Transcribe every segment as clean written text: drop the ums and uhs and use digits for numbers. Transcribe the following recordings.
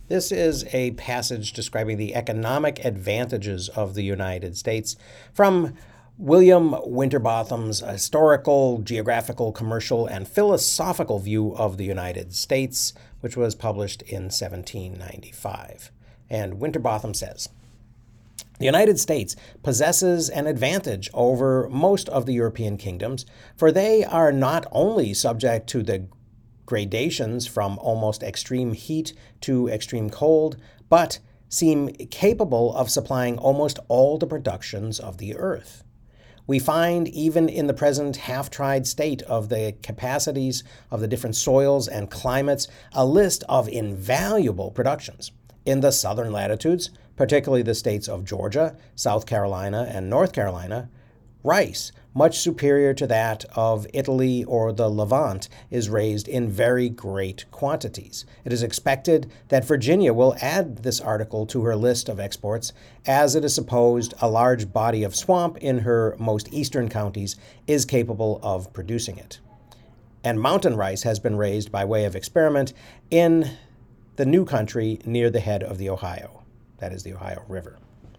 This is a passage describing the economic advantages of the United States from William Winterbotham's historical, geographical, commercial, and philosophical view of the United States, which was published in 1795. And Winterbotham says, "The United States possesses an advantage over most of the European kingdoms, for they are not only subject to the gradations from almost extreme heat to extreme cold, but seem capable of supplying almost all the productions of the earth. We find even in the present half-tried state of the capacities of the different soils and climates a list of invaluable productions. In the southern latitudes, particularly the states of Georgia, South Carolina, and North Carolina, rice, much superior to that of Italy or the Levant, is raised in very great quantities. It is expected that Virginia will add this article to her list of exports, as it is supposed a large body of swamp in her most eastern counties is capable of producing it. And mountain rice has been raised by way of experiment in the new country near the head of the Ohio, that is the Ohio River.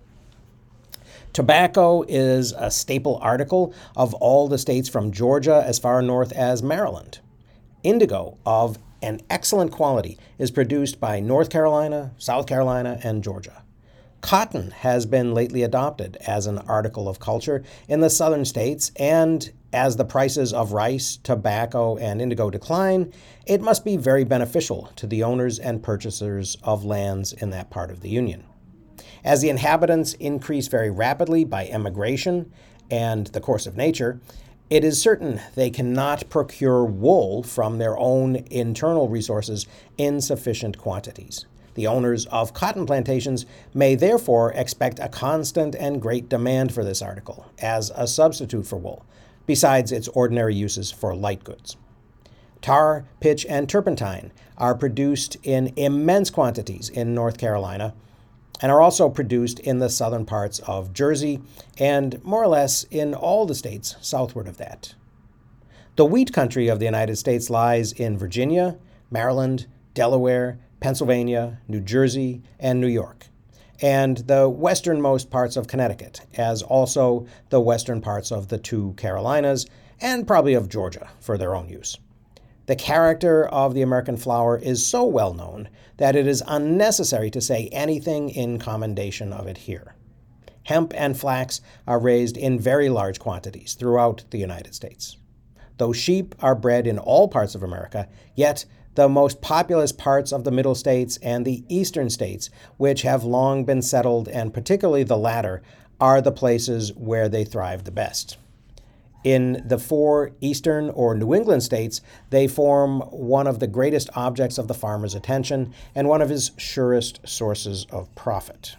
Tobacco is a staple article of all the states from Georgia as far north as Maryland. Indigo of an excellent quality is produced by North Carolina, South Carolina, and Georgia. Cotton has been lately adopted as an article of culture in the southern states, and as the prices of rice, tobacco, and indigo decline, it must be very beneficial to the owners and purchasers of lands in that part of the Union. As the inhabitants increase very rapidly by emigration and the course of nature, it is certain they cannot procure wool from their own internal resources in sufficient quantities. The owners of cotton plantations may therefore expect a constant and great demand for this article as a substitute for wool, besides its ordinary uses for light goods. Tar, pitch, and turpentine are produced in immense quantities in North Carolina, and are also produced in the southern parts of Jersey and more or less in all the states southward of that. The wheat country of the United States lies in Virginia, Maryland, Delaware, Pennsylvania, New Jersey, and New York, and the westernmost parts of Connecticut, as also the western parts of the two Carolinas, and probably of Georgia for their own use. The character of the American flower is so well known that it is unnecessary to say anything in commendation of it here. Hemp and flax are raised in very large quantities throughout the United States. Though sheep are bred in all parts of America, yet the most populous parts of the middle states and the eastern states, which have long been settled, and particularly the latter, are the places where they thrive the best. In the four eastern or New England states, they form one of the greatest objects of the farmer's attention and one of his surest sources of profit.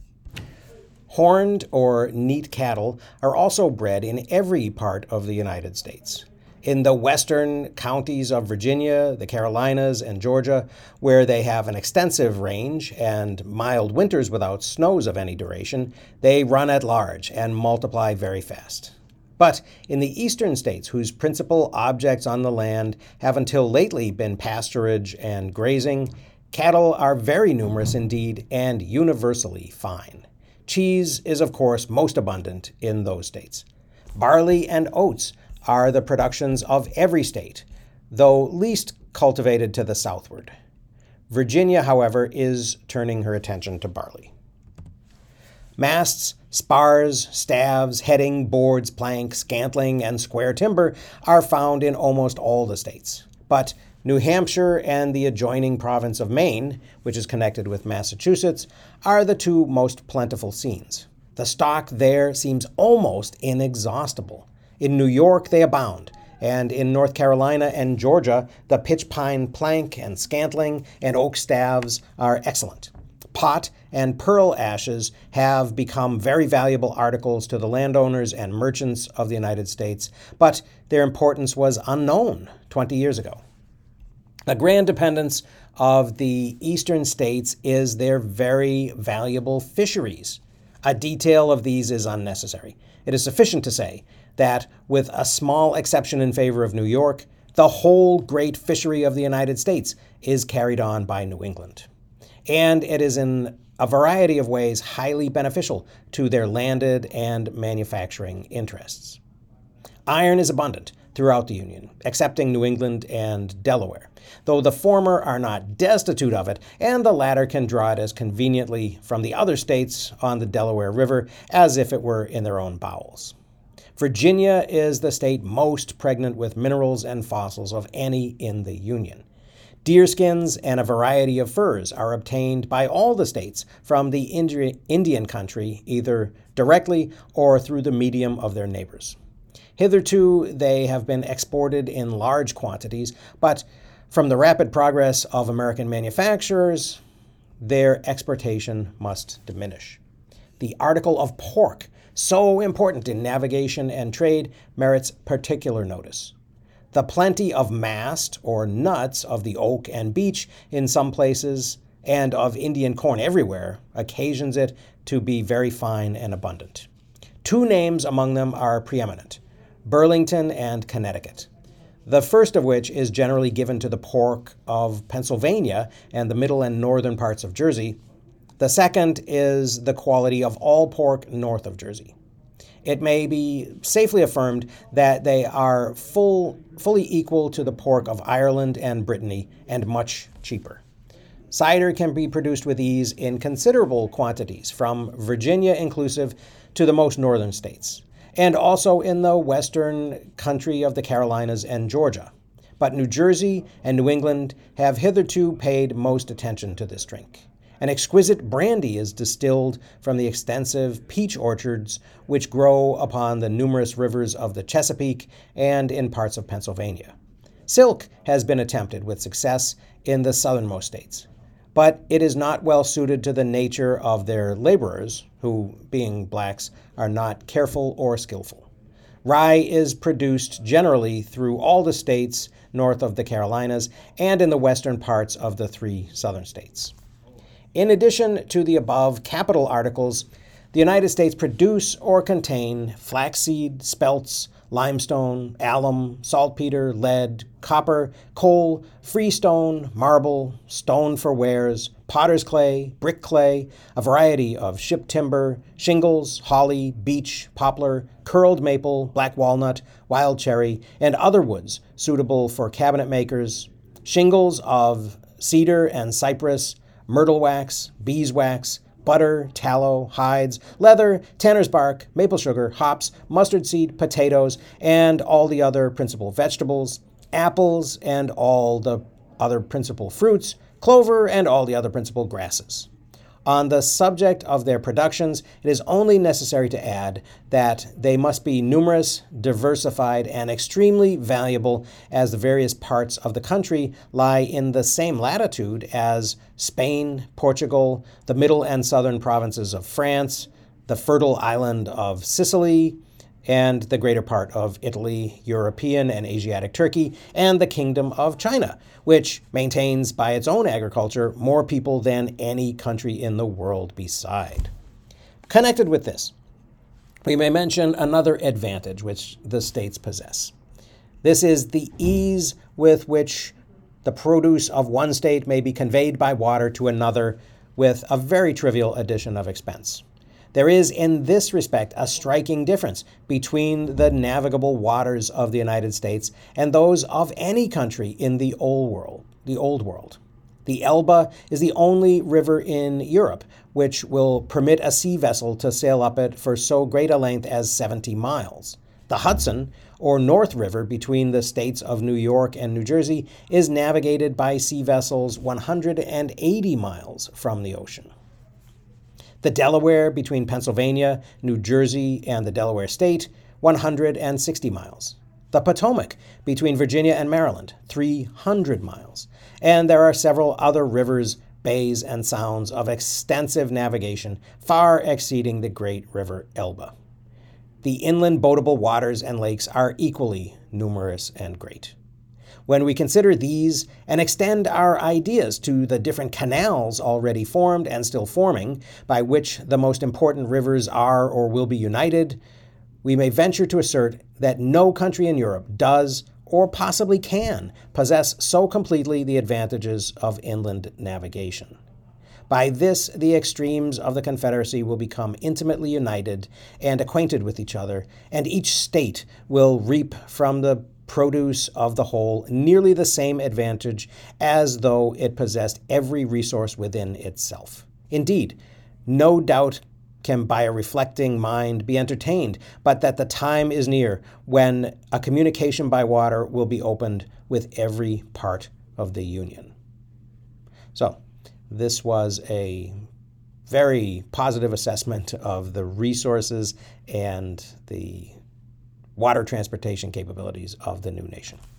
Horned or neat cattle are also bred in every part of the United States. In the western counties of Virginia, the Carolinas, and Georgia, where they have an extensive range and mild winters without snows of any duration, they run at large and multiply very fast. But in the eastern states, whose principal objects on the land have until lately been pasturage and grazing, cattle are very numerous indeed and universally fine. Cheese is, of course, most abundant in those states. Barley and oats are the productions of every state, though least cultivated to the southward. Virginia, however, is turning her attention to barley. Masts, spars, staves, heading, boards, planks, scantling, and square timber are found in almost all the states. But New Hampshire and the adjoining province of Maine, which is connected with Massachusetts, are the two most plentiful scenes. The stock there seems almost inexhaustible. In New York they abound, and in North Carolina and Georgia the pitch pine plank and scantling and oak staves are excellent. Pot and pearl ashes have become very valuable articles to the landowners and merchants of the United States, but their importance was unknown 20 years ago. The grand dependence of the eastern states is their very valuable fisheries. A detail of these is unnecessary. It is sufficient to say that, with a small exception in favor of New York, the whole great fishery of the United States is carried on by New England. And it is in a variety of ways highly beneficial to their landed and manufacturing interests. Iron is abundant throughout the Union, excepting New England and Delaware, though the former are not destitute of it, and the latter can draw it as conveniently from the other states on the Delaware River as if it were in their own bowels. Virginia is the state most pregnant with minerals and fossils of any in the Union. Deerskins and a variety of furs are obtained by all the states from the Indian country, either directly or through the medium of their neighbors. Hitherto, they have been exported in large quantities, but from the rapid progress of American manufacturers, their exportation must diminish. The article of pork, so important in navigation and trade, merits particular notice. The plenty of mast or nuts of the oak and beech in some places and of Indian corn everywhere occasions it to be very fine and abundant. Two names among them are preeminent: Burlington and Connecticut. The first of which is generally given to the pork of Pennsylvania and the middle and northern parts of Jersey. The second is the quality of all pork north of Jersey. It may be safely affirmed that they are fully equal to the pork of Ireland and Brittany, and much cheaper. Cider can be produced with ease in considerable quantities, from Virginia inclusive to the most northern states, and also in the western country of the Carolinas and Georgia. But New Jersey and New England have hitherto paid most attention to this drink. An exquisite brandy is distilled from the extensive peach orchards which grow upon the numerous rivers of the Chesapeake and in parts of Pennsylvania. Silk has been attempted with success in the southernmost states, but it is not well suited to the nature of their laborers, who, being blacks, are not careful or skillful. Rye is produced generally through all the states north of the Carolinas and in the western parts of the three southern states. In addition to the above capital articles, the United States produce or contain flaxseed, spelts, limestone, alum, saltpeter, lead, copper, coal, freestone, marble, stone for wares, potter's clay, brick clay, a variety of ship timber, shingles, holly, beech, poplar, curled maple, black walnut, wild cherry, and other woods suitable for cabinet makers, shingles of cedar and cypress, myrtle wax, beeswax, butter, tallow, hides, leather, tanner's bark, maple sugar, hops, mustard seed, potatoes, and all the other principal vegetables, apples and all the other principal fruits, clover and all the other principal grasses. On the subject of their productions, it is only necessary to add that they must be numerous, diversified, and extremely valuable, as the various parts of the country lie in the same latitude as Spain, Portugal, the middle and southern provinces of France, the fertile island of Sicily, and the greater part of Italy, European and Asiatic Turkey, and the Kingdom of China, which maintains by its own agriculture more people than any country in the world beside. Connected with this, we may mention another advantage which the states possess. This is the ease with which the produce of one state may be conveyed by water to another with a very trivial addition of expense. There is in this respect a striking difference between the navigable waters of the United States and those of any country in the Old World. The Elbe is the only river in Europe which will permit a sea vessel to sail up it for so great a length as 70 miles. The Hudson, or North River between the states of New York and New Jersey, is navigated by sea vessels 180 miles from the ocean. The Delaware between Pennsylvania, New Jersey, and the Delaware State, 160 miles. The Potomac between Virginia and Maryland, 300 miles. And there are several other rivers, bays, and sounds of extensive navigation, far exceeding the great river Elbe. The inland boatable waters and lakes are equally numerous and great. When we consider these and extend our ideas to the different canals already formed and still forming, by which the most important rivers are or will be united, we may venture to assert that no country in Europe does or possibly can possess so completely the advantages of inland navigation. By this, the extremes of the Confederacy will become intimately united and acquainted with each other, and each state will reap from the produce of the whole nearly the same advantage as though it possessed every resource within itself. Indeed, no doubt can by a reflecting mind be entertained, but that the time is near when a communication by water will be opened with every part of the Union. So, this was a very positive assessment of the resources and the water transportation capabilities of the new nation.